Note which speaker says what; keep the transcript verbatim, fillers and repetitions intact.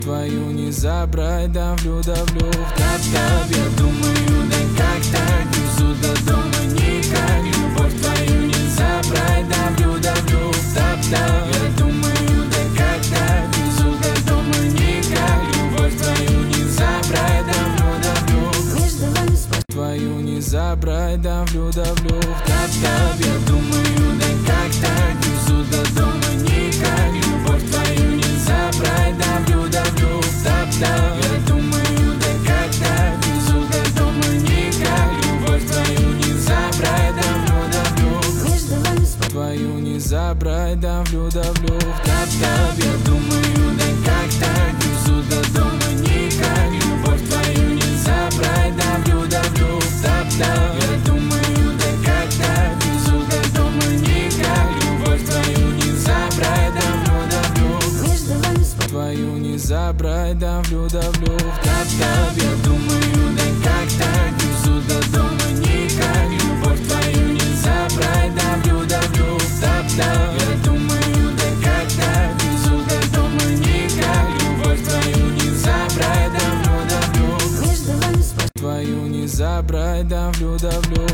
Speaker 1: Твою не забрать, давлю, давлю в тап-тап. Я думаю, да как так, везу до дома никак. Любовь твою не забрать, давлю, давлю в тап-тап. Я думаю, да как так, везу до дома никак. Любовь твою не забрать, давлю, давлю между вами спать. Твою не забрать, давлю, давлю в тап-тап. Я думаю, да как так, везу до дома никак. Любовь твою не забрать, давлю, давлю в тап-тап. Я думаю, да как так, везу до дома никак. Любовь твою не забрать, давлю, давлю между вами спать. Твою не забрать, давлю, давлю в тап-тап. Я думаю, да как так, везу до дома никак. Любовь твою не забрать, давлю, давлю в тап-тап. Я думаю, да как так, везу до дома никак. Любовь твою не забрать, давлю, давлю между вами спать. Твою не забрать, давлю, давлю в тап-тап. Я думаю, да как так, везу до дома никак. Любовь твою не забрать, давлю, давлю в тап-тап. Я думаю, да как так, везу до дома никак. Любовь твою не забрать, давлю, давлю между вами спать. Твою не забрать, давлю, давлю